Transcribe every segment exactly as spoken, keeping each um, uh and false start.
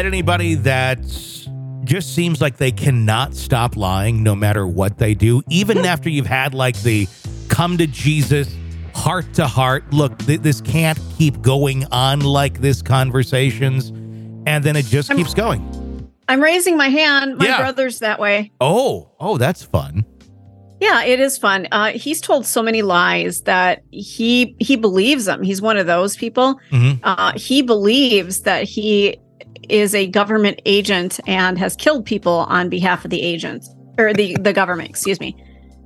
met anybody that just seems like they cannot stop lying no matter what they do, even after you've had like the come to Jesus, heart to heart, look, th- this can't keep going on like this conversations, and then it just I'm, keeps going. I'm raising my hand. My yeah. brother's that way. Oh, oh, that's fun. Yeah, it is fun. Uh, he's told so many lies that he he believes them. He's one of those people. Mm-hmm. Uh, he believes that he is a government agent and has killed people on behalf of the agent or the, the government, excuse me.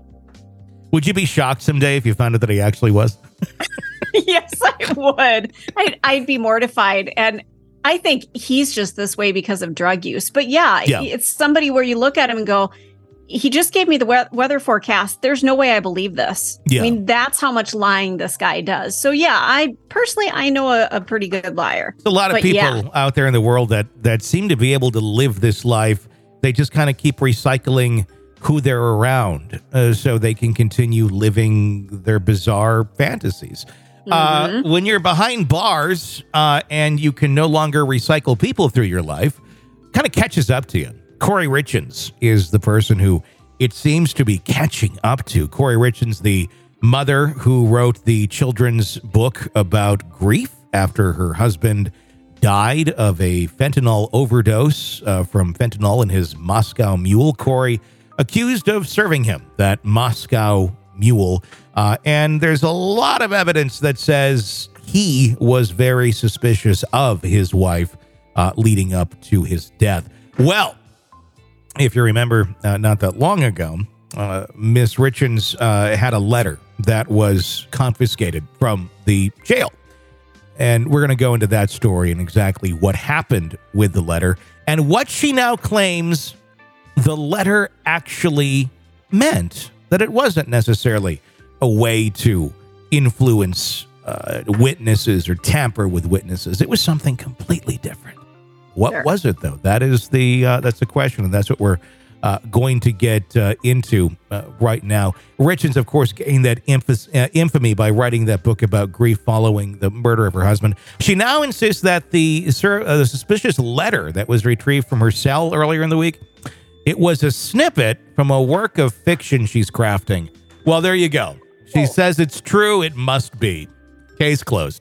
Would you be shocked someday if you found out that he actually was? Yes, I would. I'd, I'd be mortified. And I think he's just this way because of drug use. But yeah, yeah. it's somebody where you look at him and go, he just gave me the we- weather forecast. There's no way I believe this. Yeah. I mean, that's how much lying this guy does. So yeah, I personally, I know a, a pretty good liar. There's a lot of But people yeah. out there in the world that, that seem to be able to live this life. They just kind of keep recycling who they're around uh, so they can continue living their bizarre fantasies. Mm-hmm. Uh, when you're behind bars uh, and you can no longer recycle people through your life, kind of catches up to you. Corey Richins is the person who it seems to be catching up to. Corey Richins, the mother who wrote the children's book about grief after her husband died of a fentanyl overdose uh, from fentanyl in his Moscow Mule. Corey accused of serving him that Moscow Mule. Uh, and there's a lot of evidence that says he was very suspicious of his wife uh, leading up to his death. Well, if you remember, uh, not that long ago, uh, Miss Richins uh, had a letter that was confiscated from the jail. And we're going to go into that story and exactly what happened with the letter and what she now claims the letter actually meant, that it wasn't necessarily a way to influence uh, witnesses or tamper with witnesses. It was something completely different. What sure. was it, though? That is the uh, that's the question, and that's what we're uh, going to get uh, into uh, right now. Richins, of course, gained that inf- uh, infamy by writing that book about grief following the murder of her husband. She now insists that the, uh, the suspicious letter that was retrieved from her cell earlier in the week, it was a snippet from a work of fiction she's crafting. Well, there you go. She oh. says it's true. It must be. Case closed.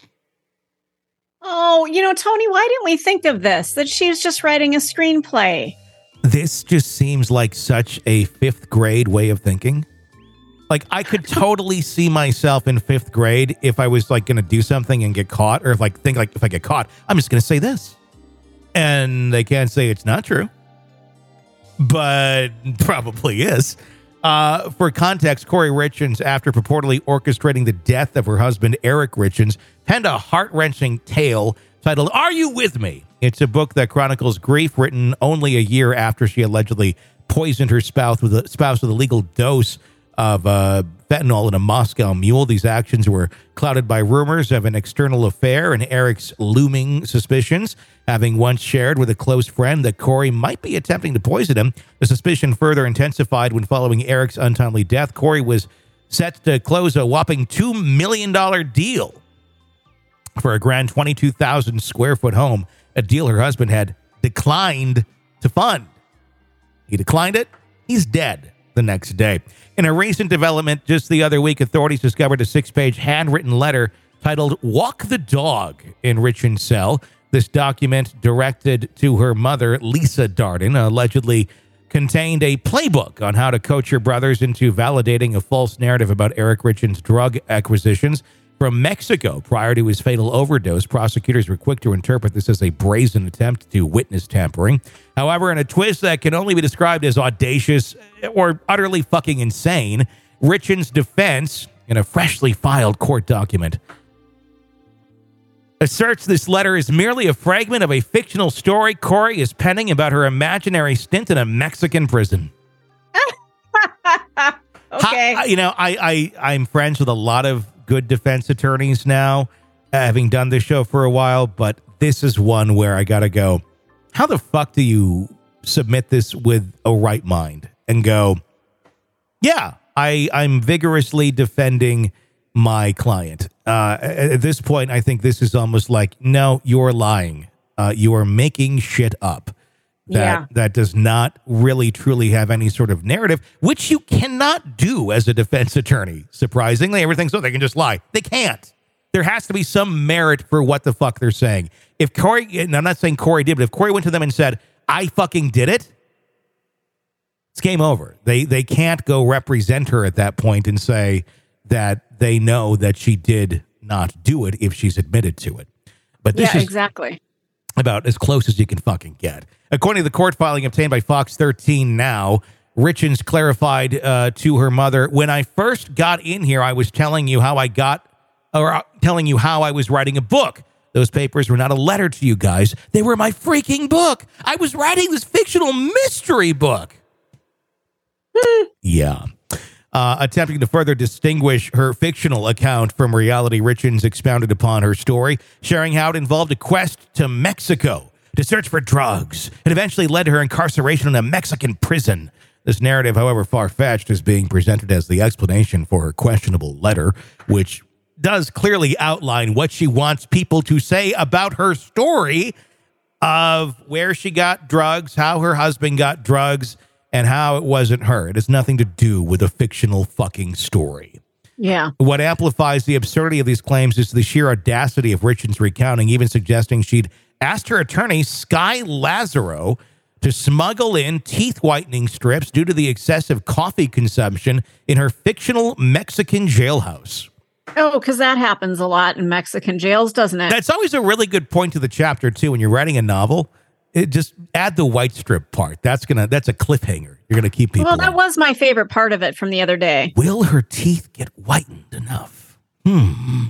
Oh, you know, Tony, why didn't we think of this? That she was just writing a screenplay. This just seems like such a fifth grade way of thinking. Like, I could totally see myself in fifth grade if I was like going to do something and get caught, or if like think like if I get caught, I'm just going to say this. And they can't say it's not true. But probably is. Uh, for context, Corey Richins, after purportedly orchestrating the death of her husband, Eric Richins, penned a heart-wrenching tale titled, Are You With Me? It's a book that chronicles grief written only a year after she allegedly poisoned her spouse with a, spouse with a legal dose of uh, fentanyl in a Moscow Mule. These actions were clouded by rumors of an external affair and Eric's looming suspicions, having once shared with a close friend that Corey might be attempting to poison him. The suspicion further intensified when, following Eric's untimely death, Corey was set to close a whopping two million dollars deal for a grand twenty-two thousand square foot home, a deal her husband had declined to fund. He declined it. He's dead the next day. In a recent development just the other week, authorities discovered a six-page handwritten letter titled Walk the Dog in Richins' cell. This document, directed to her mother, Lisa Darden, allegedly contained a playbook on how to coach her brothers into validating a false narrative about Eric Richins' drug acquisitions from Mexico prior to his fatal overdose. Prosecutors were quick to interpret this as a brazen attempt to witness tampering. However, in a twist that can only be described as audacious or utterly fucking insane, Richins' defense, in a freshly filed court document, asserts this letter is merely a fragment of a fictional story Corey is penning about her imaginary stint in a Mexican prison. Okay. How, you know, I, I, I'm friends with a lot of good defense attorneys now, having done this show for a while, but this is one where I gotta go, how the fuck do you submit this with a right mind and go, yeah, I, I'm vigorously defending my client. Uh, at this point, I think this is almost like, no, you're lying. Uh, you are making shit up. That, yeah. that does not really truly have any sort of narrative, which you cannot do as a defense attorney. Surprisingly, everything's so they can just lie. They can't. There has to be some merit for what the fuck they're saying. If Corey, and I'm not saying Corey did, but if Corey went to them and said, I fucking did it, it's game over. They they can't go represent her at that point and say that they know that she did not do it if she's admitted to it. But this yeah, is exactly. about as close as you can fucking get. According to the court filing obtained by Fox thirteen Now, Richins clarified uh, to her mother, when I first got in here, I was telling you how I got, or uh, telling you how I was writing a book. Those papers were not a letter to you guys. They were my freaking book. I was writing this fictional mystery book. yeah. Uh, attempting to further distinguish her fictional account from reality, Richins expounded upon her story, sharing how it involved a quest to Mexico to search for drugs and eventually led to her incarceration in a Mexican prison. This narrative, however far-fetched, is being presented as the explanation for her questionable letter, which does clearly outline what she wants people to say about her story of where she got drugs, how her husband got drugs, and how it wasn't her. It has nothing to do with a fictional fucking story. Yeah. What amplifies the absurdity of these claims is the sheer audacity of Richins' recounting, even suggesting she'd asked her attorney, Sky Lazaro, to smuggle in teeth whitening strips due to the excessive coffee consumption in her fictional Mexican jailhouse. Oh, because that happens a lot in Mexican jails, doesn't it? That's always a really good point to the chapter, too. When you're writing a novel, it just add the white strip part. That's gonna that's a cliffhanger. You're gonna keep people. Well, that on. was my favorite part of it from the other day. Will her teeth get whitened enough? Hmm.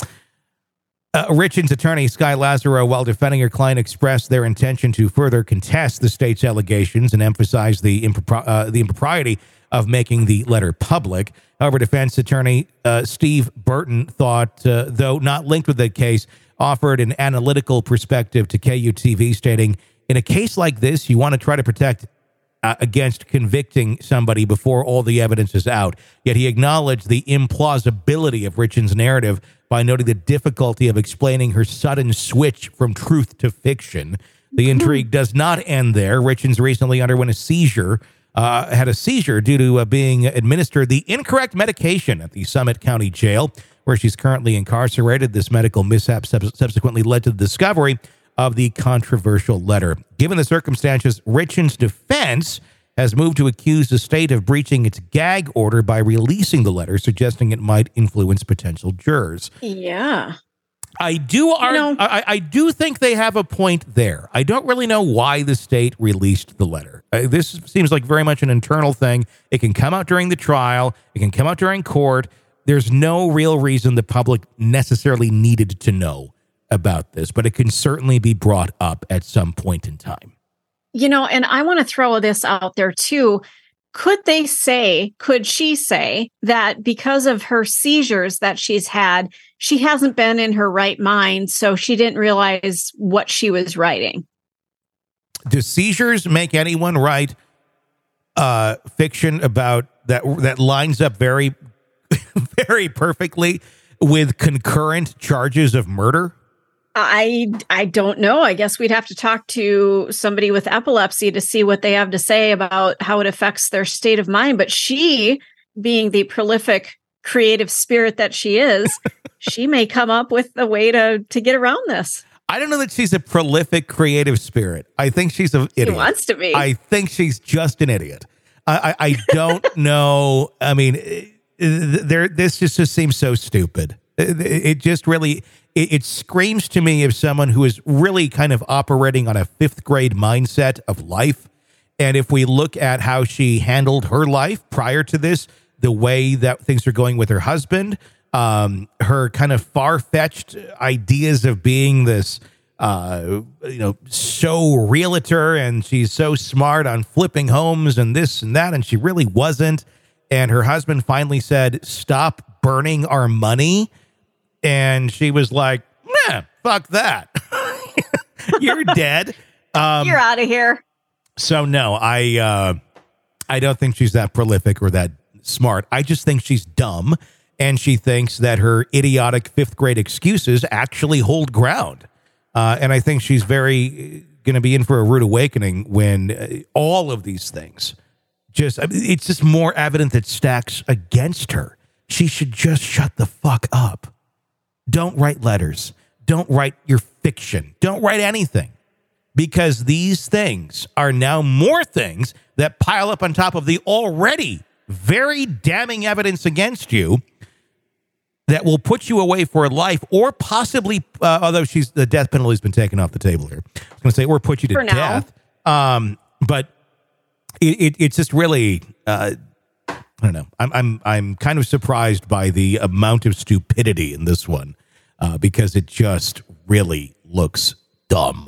Uh, Richins' attorney, Sky Lazaro, while defending her client, expressed their intention to further contest the state's allegations and emphasize the, impropri- uh, the impropriety of making the letter public. However, defense attorney uh, Steve Burton thought, uh, though not linked with the case, offered an analytical perspective to K U T V, stating, in a case like this, you want to try to protect uh, against convicting somebody before all the evidence is out. Yet he acknowledged the implausibility of Richins' narrative by noting the difficulty of explaining her sudden switch from truth to fiction. The intrigue does not end there. Richins recently underwent a seizure, uh, had a seizure due to uh, being administered the incorrect medication at the Summit County Jail, where she's currently incarcerated. This medical mishap sub- subsequently led to the discovery of the controversial letter. Given the circumstances, Richins' defense has moved to accuse the state of breaching its gag order by releasing the letter, suggesting it might influence potential jurors. Yeah. I do ar- You know- I, I do think they have a point there. I don't really know why the state released the letter. Uh, this seems like very much an internal thing. It can come out during the trial. It can come out during court. There's no real reason the public necessarily needed to know about this, but it can certainly be brought up at some point in time. You know, and I want to throw this out there too. Could they say, could she say that because of her seizures that she's had, she hasn't been in her right mind, so she didn't realize what she was writing? Do seizures make anyone write uh, fiction about that that lines up very, very perfectly with concurrent charges of murder? I I don't know. I guess we'd have to talk to somebody with epilepsy to see what they have to say about how it affects their state of mind. But she, being the prolific creative spirit that she is, she may come up with a way to to get around this. I don't know that she's a prolific creative spirit. I think she's an idiot. She wants to be. I think she's just an idiot. I, I, I don't know. I mean, there. This just, just seems so stupid. It, it just really, it, it screams to me of someone who is really kind of operating on a fifth grade mindset of life. And if we look at how she handled her life prior to this, the way that things are going with her husband, um, her kind of far-fetched ideas of being this, uh, you know, so realtor, and she's so smart on flipping homes and this and that, and she really wasn't. And her husband finally said, stop burning our money. And she was like, nah, fuck that. You're dead. Um, You're out of here. So no, I uh, I don't think she's that prolific or that smart. I just think she's dumb, and she thinks that her idiotic fifth grade excuses actually hold ground. Uh, and I think she's very going to be in for a rude awakening when uh, all of these things just, I mean, it's just more evident that stacks against her. She should just shut the fuck up. Don't write letters. Don't write your fiction. Don't write anything. Because these things are now more things that pile up on top of the already very damning evidence against you that will put you away for life, or possibly, uh, although she's the death penalty has been taken off the table here. I was going to say, or put you to for death. Um, but it, it, it's just really, uh, I don't know. I'm I'm I'm kind of surprised by the amount of stupidity in this one, uh, because it just really looks dumb.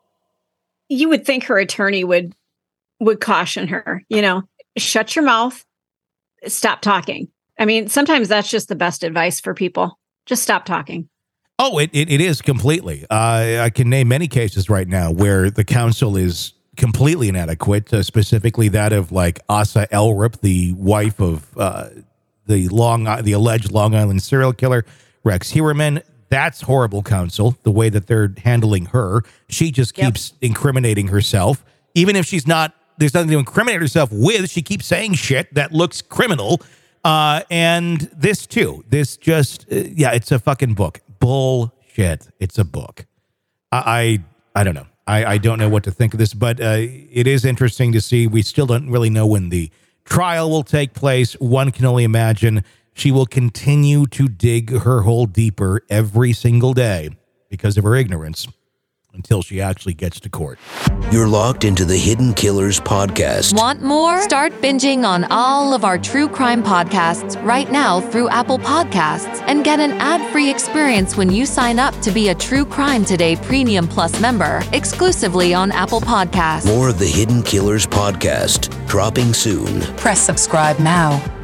You would think her attorney would would caution her, you know, shut your mouth, stop talking. I mean, sometimes that's just the best advice for people. Just stop talking. Oh, it it, it is completely. Uh, I can name many cases right now where the counsel is completely inadequate, uh, specifically that of like Asa Elrup, the wife of uh, the long the alleged Long Island serial killer, Rex Heuermann. That's horrible counsel, the way that they're handling her. She just keeps yep. incriminating herself. Even if she's not, there's nothing to incriminate herself with, she keeps saying shit that looks criminal. Uh, and this too, this just, uh, yeah, it's a fucking book. Bullshit. It's a book. I, I, I don't know. I, I don't know what to think of this, but uh, it is interesting to see. We still don't really know when the trial will take place. One can only imagine she will continue to dig her hole deeper every single day because of her ignorance until she actually gets to court. You're locked into the Hidden Killers podcast. Want more? Start binging on all of our true crime podcasts right now through Apple Podcasts and get an ad-free experience when you sign up to be a True Crime Today Premium Plus member exclusively on Apple Podcasts. More of the Hidden Killers podcast dropping soon. Press subscribe now.